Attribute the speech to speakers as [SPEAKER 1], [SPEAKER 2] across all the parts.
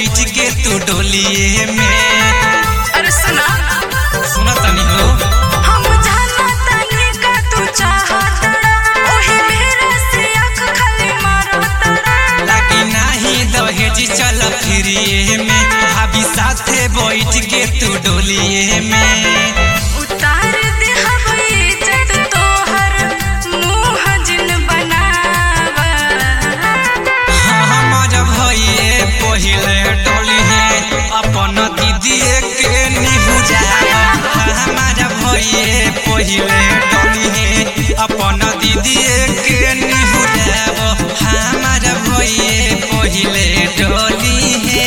[SPEAKER 1] बैठ के तू डोलिए में।
[SPEAKER 2] अरे सुना
[SPEAKER 1] सुना तनी हो
[SPEAKER 2] हम जाना तनी का तू चाहतड़ा ओही मेरे से आँख खाली मारतड़ा
[SPEAKER 1] लागी नाही दहेज चल फिरिए में भाभी साथे बैठ के तू डोलिए में।
[SPEAKER 2] उतार दे हवे इज्जत तोहर मुँह जिन बनावा
[SPEAKER 1] हमारा भइए पहिले डोली है अपन दीदी के निहुजावा। हमारा भइए पहिले डोली है अपन दीदी के निहुजावा। हमारा भइए पहिले डोली है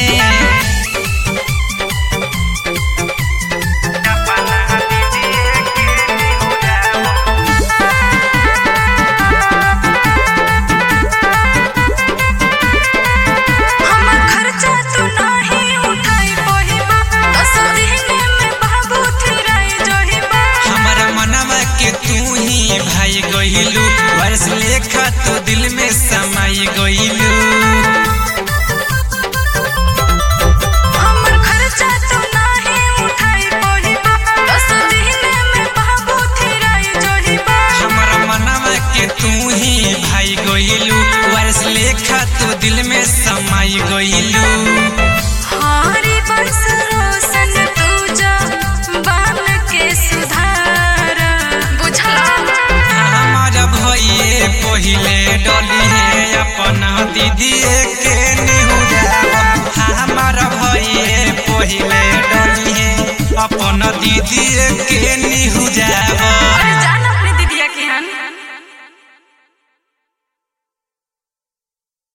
[SPEAKER 2] हमर खर्चा तू नाही उठाई पहिबा 10 दिन में बाबू थिराई जहिबा
[SPEAKER 1] हमारा मनवा के तू ही भाई गइलू वर्ष लेखा तो दिल में समाई गइलू।
[SPEAKER 2] हमर खर्चा तू नाही उठाई पहिबा 10 दिन में बाबू थिराई जहिबा
[SPEAKER 1] हमारा मनवा के तू ही भाई गइलू वर्ष लेखा तो दिल में समाई गइलू।
[SPEAKER 2] हारी बंस रोशन तू जा बान के सुधार बुझला
[SPEAKER 1] हमारा भइए पहिले डोली है अपन दीदी के निहुजावा। हमारा भइए पहिले डोली है अपन दीदी के निहुजावा।